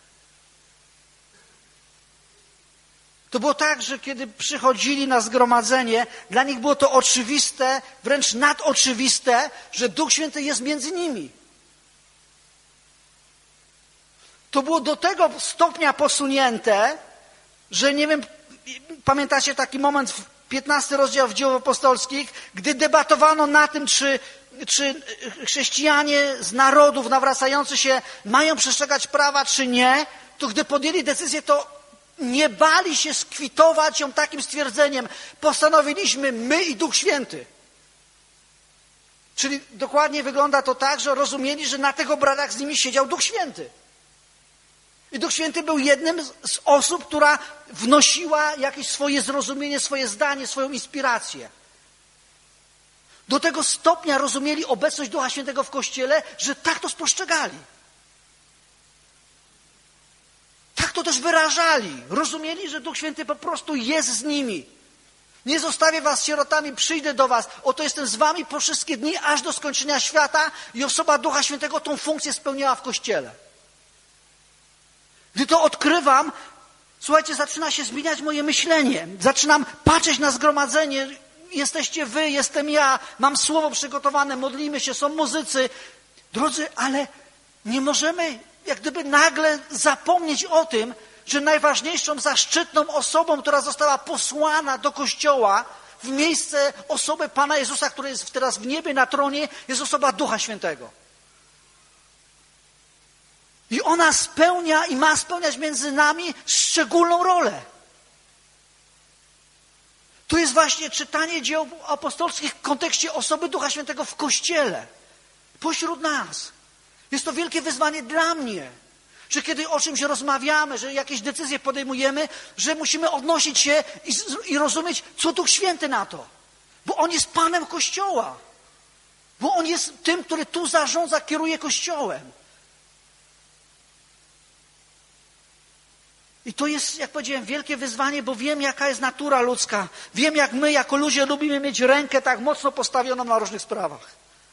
To było tak, że kiedy przychodzili na zgromadzenie, dla nich było to oczywiste, wręcz nadoczywiste, że Duch Święty jest między nimi. To było do tego stopnia posunięte, że nie wiem, pamiętacie taki moment, w piętnasty rozdział w Dzieł Apostolskich, gdy debatowano na tym, czy, czy chrześcijanie z narodów nawracający się mają przestrzegać prawa, czy nie, to gdy podjęli decyzję, to nie bali się skwitować ją takim stwierdzeniem. Postanowiliśmy my i Duch Święty. Czyli dokładnie wygląda to tak, że rozumieli, że na tych obradach z nimi siedział Duch Święty. I Duch Święty był jednym z osób, która wnosiła jakieś swoje zrozumienie, swoje zdanie, swoją inspirację. Do tego stopnia rozumieli obecność Ducha Świętego w Kościele, że tak to spostrzegali. Tak to też wyrażali. Rozumieli, że Duch Święty po prostu jest z nimi. Nie zostawię was sierotami, przyjdę do was. Oto jestem z wami po wszystkie dni, aż do skończenia świata. I osoba Ducha Świętego tą funkcję spełniała w Kościele. Gdy to odkrywam, słuchajcie, zaczyna się zmieniać moje myślenie. Zaczynam patrzeć na zgromadzenie. Jesteście wy, jestem ja. Mam słowo przygotowane, modlimy się, są muzycy. Drodzy, ale nie możemy jak gdyby nagle zapomnieć o tym, że najważniejszą, zaszczytną osobą, która została posłana do Kościoła w miejsce osoby Pana Jezusa, który jest teraz w niebie na tronie, jest osoba Ducha Świętego. I ona spełnia i ma spełniać między nami szczególną rolę. To jest właśnie czytanie dzieł apostolskich w kontekście osoby Ducha Świętego w Kościele, pośród nas. Jest to wielkie wyzwanie dla mnie, że kiedy o czymś rozmawiamy, że jakieś decyzje podejmujemy, że musimy odnosić się i, i rozumieć, co Duch Święty na to. Bo On jest Panem Kościoła. Bo On jest tym, który tu zarządza, kieruje Kościołem. I to jest, jak powiedziałem, wielkie wyzwanie, bo wiem, jaka jest natura ludzka. Wiem, jak my, jako ludzie, lubimy mieć rękę tak mocno postawioną na różnych sprawach.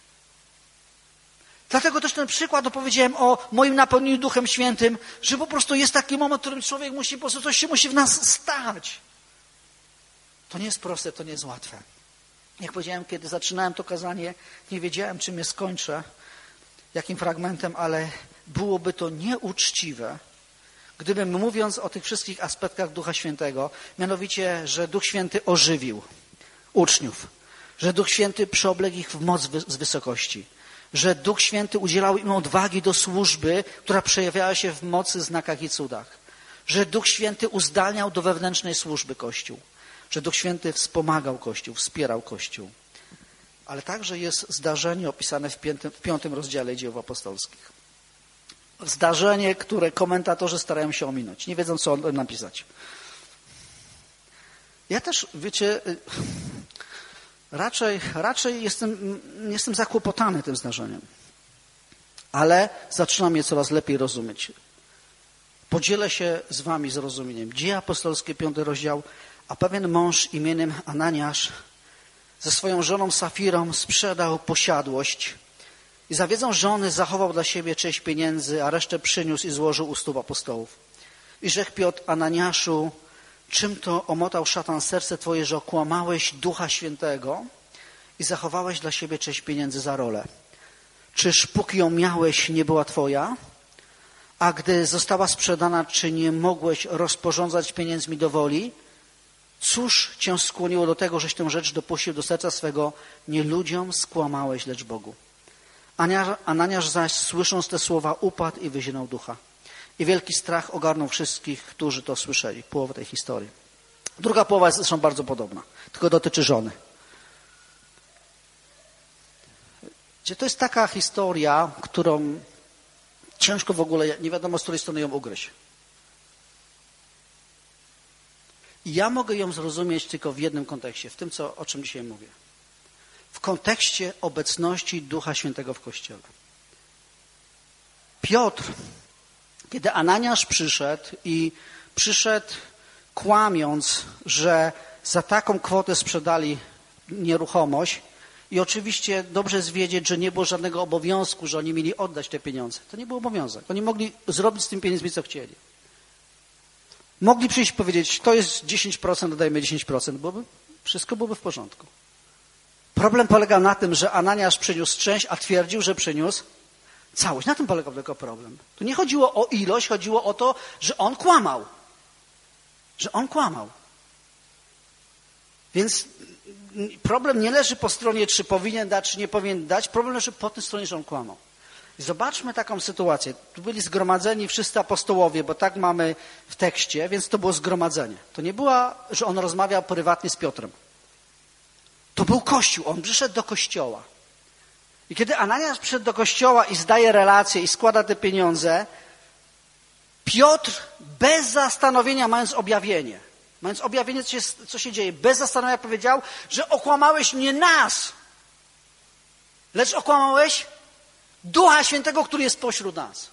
Dlatego też ten przykład opowiedziałem o moim napełnieniu Duchem Świętym, że po prostu jest taki moment, w którym człowiek musi, po prostu coś się musi w nas stać. To nie jest proste, to nie jest łatwe. Jak powiedziałem, kiedy zaczynałem to kazanie, nie wiedziałem, czym je skończę, jakim fragmentem, ale byłoby to nieuczciwe, gdybym, mówiąc o tych wszystkich aspektach Ducha Świętego, mianowicie, że Duch Święty ożywił uczniów, że Duch Święty przyobległ ich w moc z wysokości, że Duch Święty udzielał im odwagi do służby, która przejawiała się w mocy, znakach i cudach, że Duch Święty uzdalniał do wewnętrznej służby Kościół, że Duch Święty wspomagał Kościół, wspierał Kościół. Ale także jest zdarzenie opisane w piątym, w piątym rozdziale Dzieł Apostolskich. Zdarzenie, które komentatorzy starają się ominąć. Nie wiedzą, co napisać. Ja też, wiecie, raczej, raczej jestem, jestem zakłopotany tym zdarzeniem. ale zaczynam je coraz lepiej rozumieć. Podzielę się z wami zrozumieniem. Dzieje apostolskie, piąty rozdział, a pewien mąż imieniem Ananiasz ze swoją żoną Safirą sprzedał posiadłość i za wiedzą żony zachował dla siebie część pieniędzy, a resztę przyniósł i złożył u stóp apostołów. I rzekł Piotr: Ananiaszu, czym to omotał szatan serce twoje, że okłamałeś Ducha Świętego i zachowałeś dla siebie część pieniędzy za rolę? Czyż póki ją miałeś, nie była twoja? A gdy została sprzedana, czy nie mogłeś rozporządzać pieniędzmi do woli? Cóż cię skłoniło do tego, żeś tę rzecz dopuścił do serca swego? Nie ludziom skłamałeś, lecz Bogu. Ananiasz zaś, słysząc te słowa, upadł i wyzionął ducha. I wielki strach ogarnął wszystkich, którzy to słyszeli. Połowa tej historii. Druga połowa jest zresztą bardzo podobna, tylko dotyczy żony. To jest taka historia, którą ciężko w ogóle, nie wiadomo z której strony ją ugryźć. I ja mogę ją zrozumieć tylko w jednym kontekście, w tym, co, o czym dzisiaj mówię. W kontekście obecności Ducha Świętego w Kościele. Piotr, kiedy Ananiasz przyszedł i przyszedł kłamiąc, że za taką kwotę sprzedali nieruchomość i oczywiście dobrze jest wiedzieć, że nie było żadnego obowiązku, że oni mieli oddać te pieniądze. To nie był obowiązek. Oni mogli zrobić z tym pieniędzmi, co chcieli. Mogli przyjść i powiedzieć, to jest dziesięć procent, dodajmy dziesięć procent, byłoby, wszystko byłoby w porządku. Problem polegał na tym, że Ananiasz przyniósł część, a twierdził, że przyniósł całość. Na tym polegał tylko problem. Tu nie chodziło o ilość, chodziło o to, że on kłamał. Że on kłamał. Więc problem nie leży po stronie, czy powinien dać, czy nie powinien dać. Problem leży po tej stronie, że on kłamał. I zobaczmy taką sytuację. Tu byli zgromadzeni wszyscy apostołowie, bo tak mamy w tekście, więc to było zgromadzenie. To nie było, że on rozmawiał prywatnie z Piotrem. To był Kościół. On przyszedł do Kościoła. I kiedy Ananiasz przyszedł do Kościoła i zdaje relacje i składa te pieniądze, Piotr bez zastanowienia, mając objawienie, mając objawienie, co się, co się dzieje, bez zastanowienia powiedział, że okłamałeś nie nas, lecz okłamałeś Ducha Świętego, który jest pośród nas.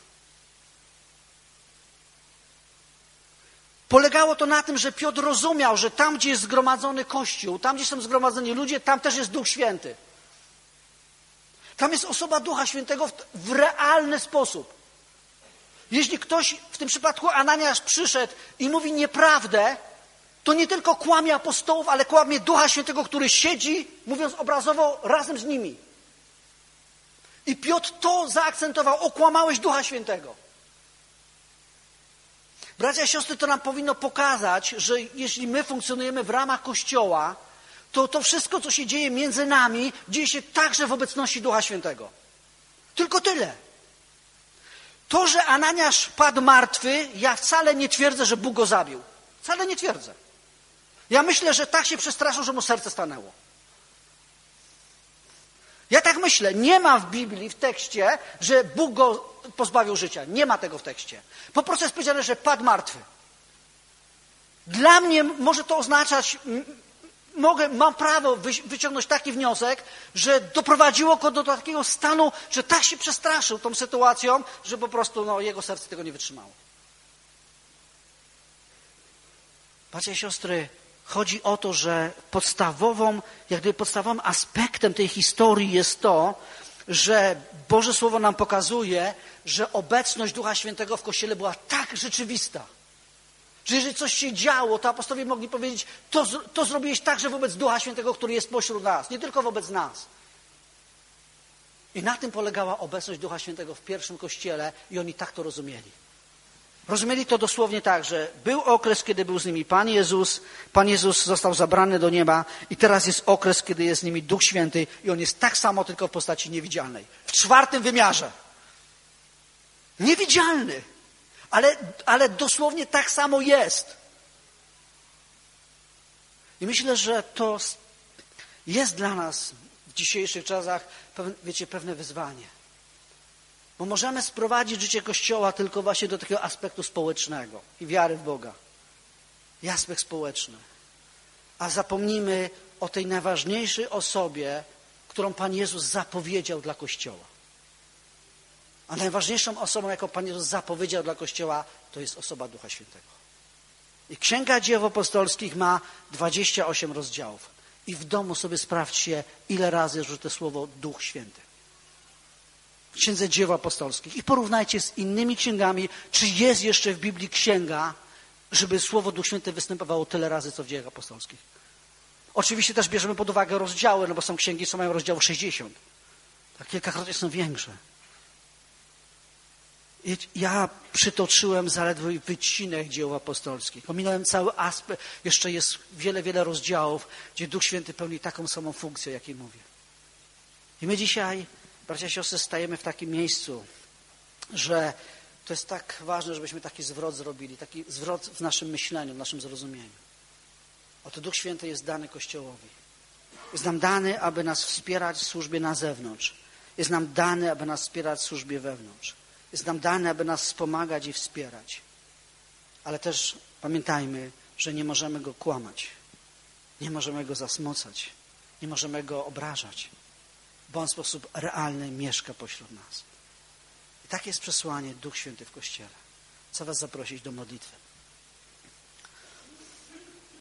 Polegało to na tym, że Piotr rozumiał, że tam, gdzie jest zgromadzony Kościół, tam, gdzie są zgromadzeni ludzie, tam też jest Duch Święty. Tam jest osoba Ducha Świętego w, w realny sposób. Jeśli ktoś, w tym przypadku Ananiasz, przyszedł i mówi nieprawdę, to nie tylko kłamie apostołów, ale kłamie Ducha Świętego, który siedzi, mówiąc obrazowo, razem z nimi. I Piotr to zaakcentował, okłamałeś Ducha Świętego. Bracia i siostry, to nam powinno pokazać, że jeśli my funkcjonujemy w ramach Kościoła, to to wszystko, co się dzieje między nami, dzieje się także w obecności Ducha Świętego. Tylko tyle. To, że Ananiasz padł martwy, ja wcale nie twierdzę, że Bóg go zabił. Wcale nie twierdzę. Ja myślę, że tak się przestraszył, że mu serce stanęło. Ja tak myślę. Nie ma w Biblii, w tekście, że Bóg go pozbawił życia. Nie ma tego w tekście. Po prostu jest powiedziane, że padł martwy. Dla mnie może to oznaczać, mogę, mam prawo wyciągnąć taki wniosek, że doprowadziło go do takiego stanu, że tak się przestraszył tą sytuacją, że po prostu no, jego serce tego nie wytrzymało. Bracia i siostry, chodzi o to, że podstawową, jak gdyby podstawowym aspektem tej historii jest to, że Boże Słowo nam pokazuje, że obecność Ducha Świętego w Kościele była tak rzeczywista, że jeżeli coś się działo, to apostołowie mogli powiedzieć, to, to zrobiłeś także wobec Ducha Świętego, który jest pośród nas, nie tylko wobec nas. I na tym polegała obecność Ducha Świętego w pierwszym Kościele i oni tak to rozumieli. Rozumieli to dosłownie tak, że był okres, kiedy był z nimi Pan Jezus, Pan Jezus został zabrany do nieba i teraz jest okres, kiedy jest z nimi Duch Święty i On jest tak samo, tylko w postaci niewidzialnej. W czwartym wymiarze. Niewidzialny, ale, ale dosłownie tak samo jest. I myślę, że to jest dla nas w dzisiejszych czasach, wiecie, pewne wyzwanie. Bo możemy sprowadzić życie Kościoła tylko właśnie do takiego aspektu społecznego i wiary w Boga. I aspekt społeczny. A zapomnimy o tej najważniejszej osobie, którą Pan Jezus zapowiedział dla Kościoła. A najważniejszą osobą, jaką Pan Jezus zapowiedział dla Kościoła, to jest osoba Ducha Świętego. I Księga Dzieł Apostolskich ma dwadzieścia osiem rozdziałów. I w domu sobie sprawdźcie, ile razy jest użyte słowo Duch Święty. W Księdze Dzieł Apostolskich. I porównajcie z innymi księgami, czy jest jeszcze w Biblii księga, żeby słowo Duch Święty występowało tyle razy, co w Dziejach Apostolskich. Oczywiście też bierzemy pod uwagę rozdziały, no bo są księgi, co mają rozdział sześćdziesiąt. Tak kilkakrotnie są większe. I ja przytoczyłem zaledwie wycinek Dzieł Apostolskich. Ominąłem cały aspekt. Jeszcze jest wiele, wiele rozdziałów, gdzie Duch Święty pełni taką samą funkcję, jakiej mówię. I my dzisiaj, bracia i siostry, stajemy w takim miejscu, że to jest tak ważne, żebyśmy taki zwrot zrobili, taki zwrot w naszym myśleniu, w naszym zrozumieniu. Oto Duch Święty jest dany Kościołowi. Jest nam dany, aby nas wspierać w służbie na zewnątrz. Jest nam dany, aby nas wspierać w służbie wewnątrz. Jest nam dany, aby nas wspomagać i wspierać. Ale też pamiętajmy, że nie możemy Go kłamać. Nie możemy Go zasmucać. Nie możemy Go obrażać. Bo On w sposób realny mieszka pośród nas. I takie jest przesłanie Duch Święty w Kościele. Chcę was zaprosić do modlitwy.